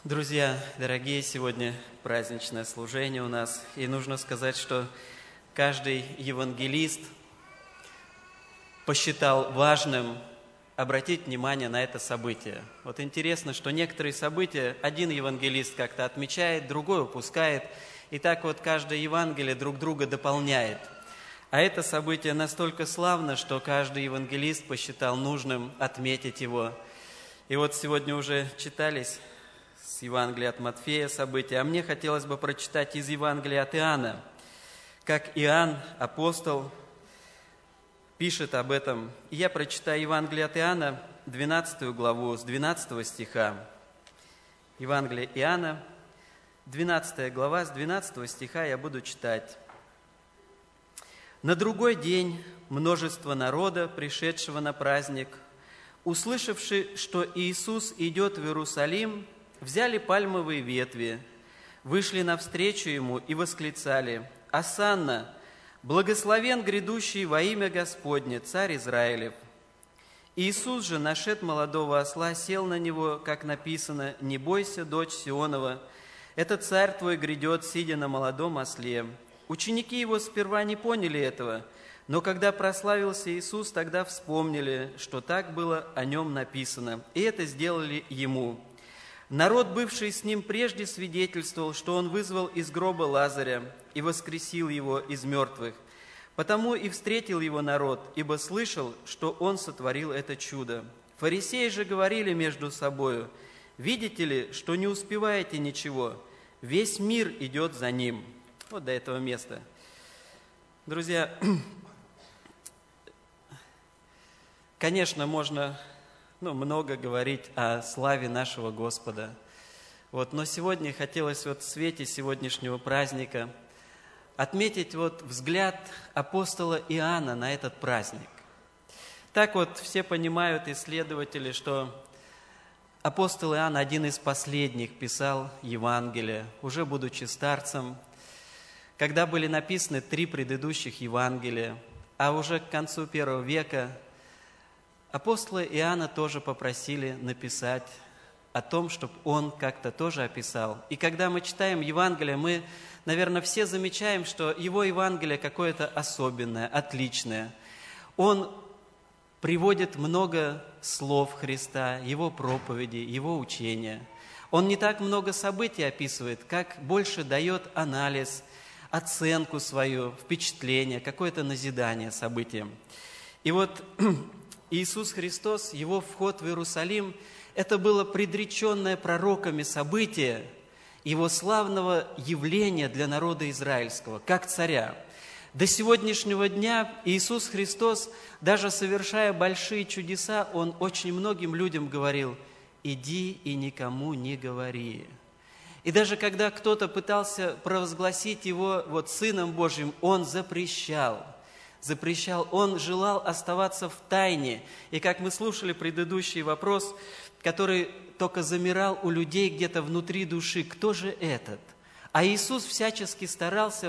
Друзья, дорогие, сегодня праздничное служение у нас, и нужно сказать, что каждый евангелист посчитал важным обратить внимание на это событие. Вот интересно, что некоторые события один евангелист как-то отмечает, другой упускает, и так вот каждое Евангелие друг друга дополняет. А это событие настолько славно, что каждый евангелист посчитал нужным отметить его. И вот сегодня уже читались с Евангелия от Матфея события, а мне хотелось бы прочитать из Евангелия от Иоанна, как Иоанн, апостол, пишет об этом. И я прочитаю Евангелие от Иоанна, 12 главу, с 12 стиха. Евангелие Иоанна, 12 глава, с 12 стиха я буду читать. «На другой день множество народа, пришедшего на праздник, услышавши, что Иисус идет в Иерусалим, взяли пальмовые ветви, вышли навстречу Ему и восклицали: «Осанна! Благословен грядущий во имя Господне, Царь Израилев!» Иисус же, нашед молодого осла, сел на него, как написано: «Не бойся, дочь Сионова, это Царь твой грядет, сидя на молодом осле». Ученики Его сперва не поняли этого, но когда прославился Иисус, тогда вспомнили, что так было о Нем написано, и это сделали Ему. Народ, бывший с Ним прежде, свидетельствовал, что Он вызвал из гроба Лазаря и воскресил его из мертвых. Потому и встретил его народ, ибо слышал, что Он сотворил это чудо. Фарисеи же говорили между собою: «Видите ли, что не успеваете ничего? Весь мир идет за Ним». Вот до этого места. Друзья, конечно, можно много говорить о славе нашего Господа. Но сегодня хотелось в свете сегодняшнего праздника отметить взгляд апостола Иоанна на этот праздник. Так все понимают, исследователи, что апостол Иоанн один из последних писал Евангелие, уже будучи старцем, когда были написаны 3 предыдущих Евангелия, а уже к концу I века апостола Иоанна тоже попросили написать о том, чтобы он как-то тоже описал. И когда мы читаем Евангелие, мы, наверное, все замечаем, что его Евангелие какое-то особенное, отличное. Он приводит много слов Христа, Его проповеди, Его учения. Он не так много событий описывает, как больше дает анализ, оценку свою, впечатление, какое-то назидание событиям. И Иисус Христос, Его вход в Иерусалим, это было предреченное пророками событие Его славного явления для народа израильского, как царя. До сегодняшнего дня Иисус Христос, даже совершая большие чудеса, Он очень многим людям говорил: «Иди и никому не говори». И даже когда кто-то пытался провозгласить Его Сыном Божьим, Он запрещал. Он желал оставаться в тайне. И как мы слушали предыдущий вопрос, который только замирал у людей где-то внутри души: кто же этот? А Иисус всячески старался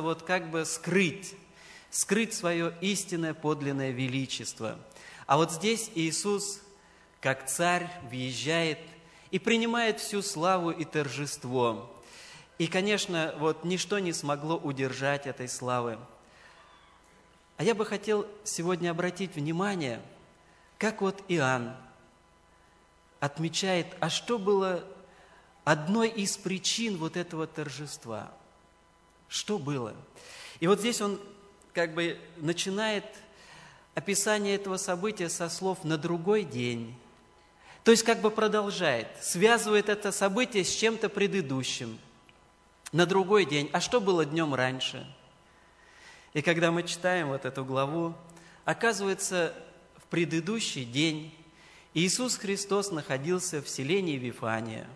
скрыть свое истинное подлинное величество. А здесь Иисус, как царь, въезжает и принимает всю славу и торжество. И, конечно, ничто не смогло удержать этой славы. А я бы хотел сегодня обратить внимание, как Иоанн отмечает, а что было одной из причин этого торжества. Что было? И здесь он начинает описание этого события со слов «на другой день». То есть продолжает, связывает это событие с чем-то предыдущим. На другой день. А что было днем раньше? И когда мы читаем эту главу, оказывается, в предыдущий день Иисус Христос находился в селении Вифания,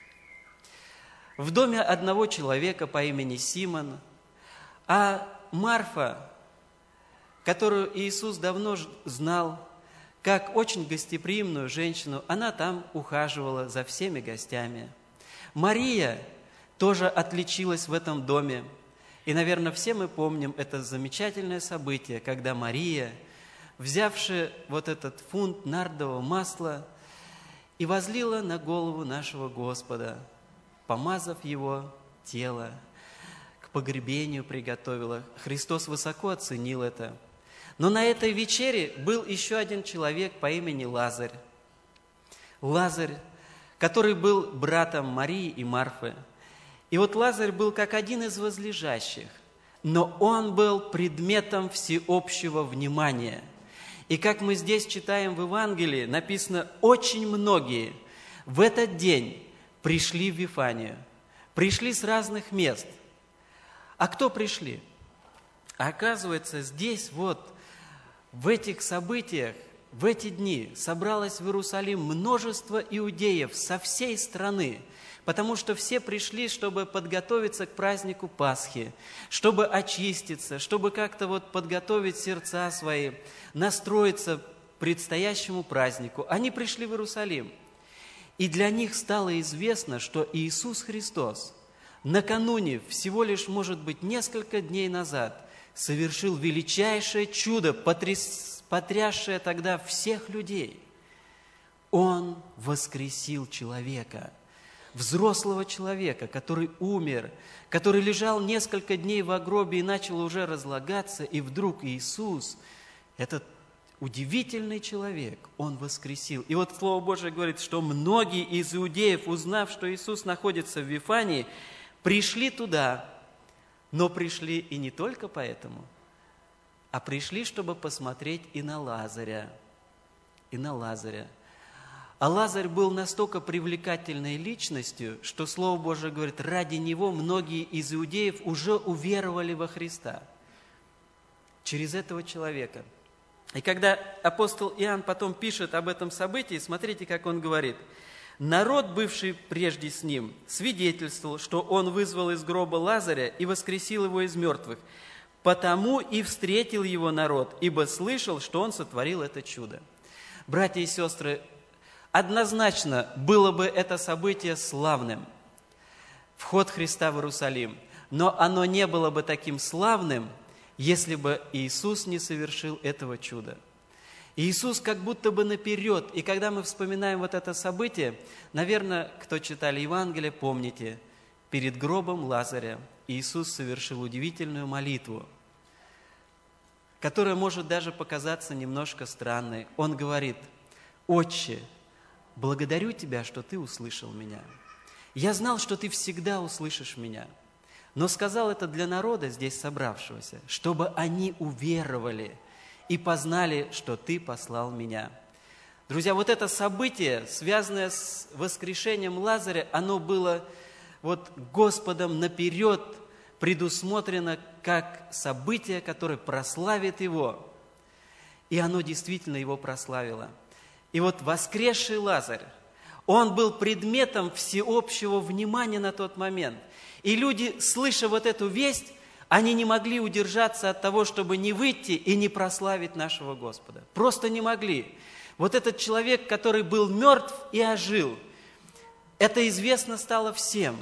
в доме одного человека по имени Симон, а Марфа, которую Иисус давно знал, как очень гостеприимную женщину, она там ухаживала за всеми гостями. Мария тоже отличилась в этом доме. И, наверное, все мы помним это замечательное событие, когда Мария, взявши этот фунт нардового масла, и возлила на голову нашего Господа. помазав его тело, к погребению приготовила. Христос высоко оценил это. Но на этой вечере был еще один человек по имени Лазарь. Лазарь, который был братом Марии и Марфы. И вот Лазарь был как один из возлежащих, но он был предметом всеобщего внимания. И как мы здесь читаем в Евангелии, написано, очень многие в этот день пришли в Вифанию, пришли с разных мест. А кто пришли? А оказывается, здесь вот, в этих событиях, в эти дни собралось в Иерусалим множество иудеев со всей страны, потому что все пришли, чтобы подготовиться к празднику Пасхи, чтобы очиститься, чтобы как-то вот подготовить сердца свои, настроиться к предстоящему празднику. Они пришли в Иерусалим. И для них стало известно, что Иисус Христос накануне, всего лишь, может быть, несколько дней назад, совершил величайшее чудо, потрясшее тогда всех людей. Он воскресил человека, взрослого человека, который умер, который лежал несколько дней в гробе и начал уже разлагаться, и вдруг Иисус, этот удивительный человек, Он воскресил. И вот Слово Божие говорит, что многие из иудеев, узнав, что Иисус находится в Вифании, пришли туда, но пришли и не только поэтому, а пришли, чтобы посмотреть и на Лазаря. И на Лазаря. А Лазарь был настолько привлекательной личностью, что Слово Божие говорит, ради него многие из иудеев уже уверовали во Христа. Через этого человека. И когда апостол Иоанн потом пишет об этом событии, смотрите, как он говорит. Народ, бывший прежде с ним, свидетельствовал, что он вызвал из гроба Лазаря и воскресил его из мертвых. Потому и встретил его народ, ибо слышал, что он сотворил это чудо. Братья и сестры, однозначно было бы это событие славным, вход Христа в Иерусалим, но оно не было бы таким славным, если бы Иисус не совершил этого чуда. Иисус как будто бы наперед, и когда мы вспоминаем вот это событие, наверное, кто читали Евангелие, помните, перед гробом Лазаря Иисус совершил удивительную молитву, которая может даже показаться немножко странной. Он говорит: «Отче, благодарю Тебя, что Ты услышал меня. Я знал, что Ты всегда услышишь меня, но сказал это для народа, здесь собравшегося, чтобы они уверовали и познали, что Ты послал меня». Друзья, вот это событие, связанное с воскрешением Лазаря, оно было вот Господом наперед предусмотрено как событие, которое прославит Его. И оно действительно Его прославило. И вот воскресший Лазарь, он был предметом всеобщего внимания на тот момент. И люди, слыша вот эту весть, они не могли удержаться от того, чтобы не выйти и не прославить нашего Господа. Просто не могли. Вот этот человек, который был мертв и ожил, это известно стало всем.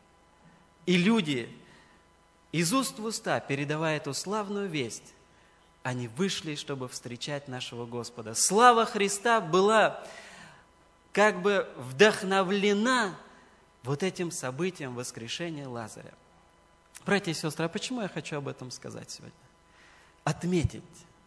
И люди, из уст в уста, передавая эту славную весть, они вышли, чтобы встречать нашего Господа. Слава Христа была как бы вдохновлена вот этим событием воскрешения Лазаря. Братья и сестры, а почему я хочу об этом сказать сегодня? Отметить.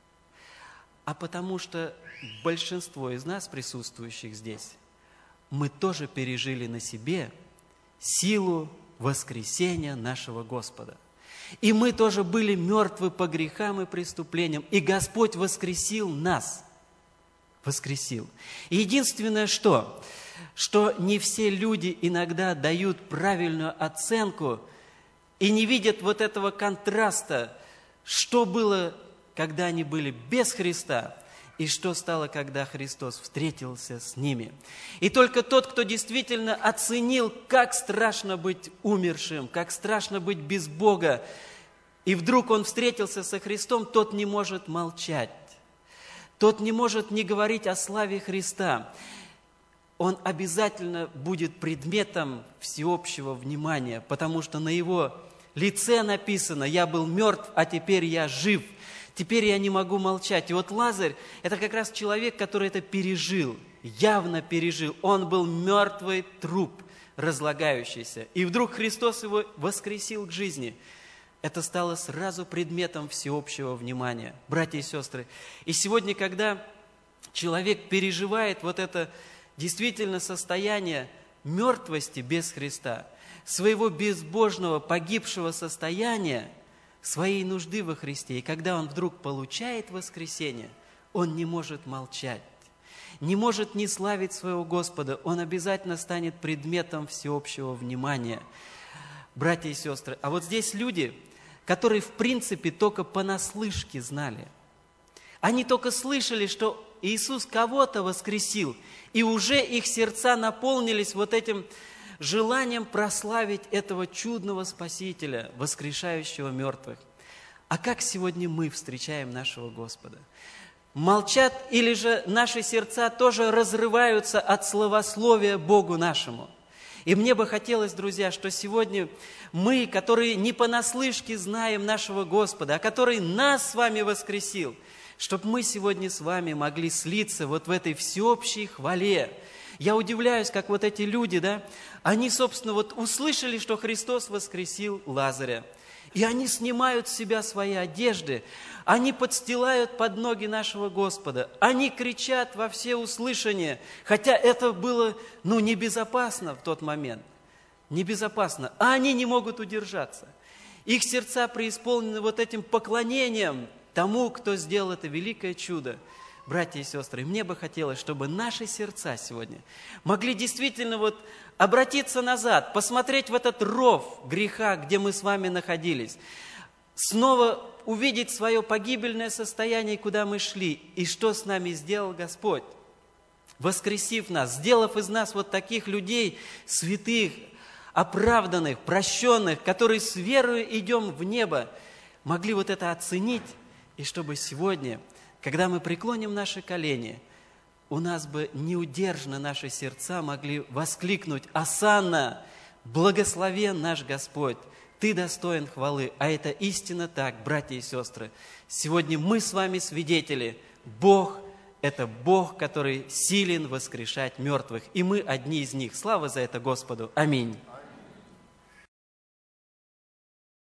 А потому что большинство из нас, присутствующих здесь, мы тоже пережили на себе силу воскресения нашего Господа. И мы тоже были мертвы по грехам и преступлениям. И Господь воскресил нас. Воскресил. И единственное, что не все люди иногда дают правильную оценку и не видят вот этого контраста, что было, когда они были без Христа, и что стало, когда Христос встретился с ними. И только тот, кто действительно оценил, как страшно быть умершим, как страшно быть без Бога, и вдруг он встретился со Христом, тот не может молчать. Тот не может не говорить о славе Христа. Он обязательно будет предметом всеобщего внимания, потому что на его лице написано: «Я был мертв, а теперь я жив». Теперь я не могу молчать. И вот Лазарь – это как раз человек, который это пережил, явно пережил. Он был мертвый труп разлагающийся. И вдруг Христос его воскресил к жизни. Это стало сразу предметом всеобщего внимания, братья и сестры. И сегодня, когда человек переживает вот это действительно состояние мертвости без Христа, своего безбожного, погибшего состояния, своей нужды во Христе, и когда он вдруг получает воскресение, он не может молчать, не может не славить своего Господа, он обязательно станет предметом всеобщего внимания. Братья и сестры, а вот здесь люди, которые в принципе только понаслышке знали, они только слышали, что Иисус кого-то воскресил, и уже их сердца наполнились вот этим желанием прославить этого чудного Спасителя, воскрешающего мертвых. А как сегодня мы встречаем нашего Господа? Молчат или же наши сердца тоже разрываются от славословия Богу нашему? И мне бы хотелось, друзья, что сегодня мы, которые не понаслышке знаем нашего Господа, а который нас с вами воскресил, чтобы мы сегодня с вами могли слиться вот в этой всеобщей хвале. Я удивляюсь, как вот эти люди, да, они, собственно, вот услышали, что Христос воскресил Лазаря, и они снимают с себя свои одежды, они подстилают под ноги нашего Господа, они кричат во всеуслышание, хотя это было, небезопасно в тот момент, небезопасно, а они не могут удержаться. Их сердца преисполнены вот этим поклонением тому, кто сделал это великое чудо. Братья и сестры, мне бы хотелось, чтобы наши сердца сегодня могли действительно вот обратиться назад, посмотреть в этот ров греха, где мы с вами находились, снова увидеть свое погибельное состояние, куда мы шли, и что с нами сделал Господь, воскресив нас, сделав из нас вот таких людей, святых, оправданных, прощенных, которые с верою идем в небо, могли вот это оценить, и чтобы сегодня, когда мы преклоним наши колени, у нас бы неудержно наши сердца могли воскликнуть: «Осанна! Благословен наш Господь! Ты достоин хвалы!» А это истинно так, братья и сестры. Сегодня мы с вами свидетели. Бог – это Бог, который силен воскрешать мертвых. И мы одни из них. Слава за это Господу. Аминь.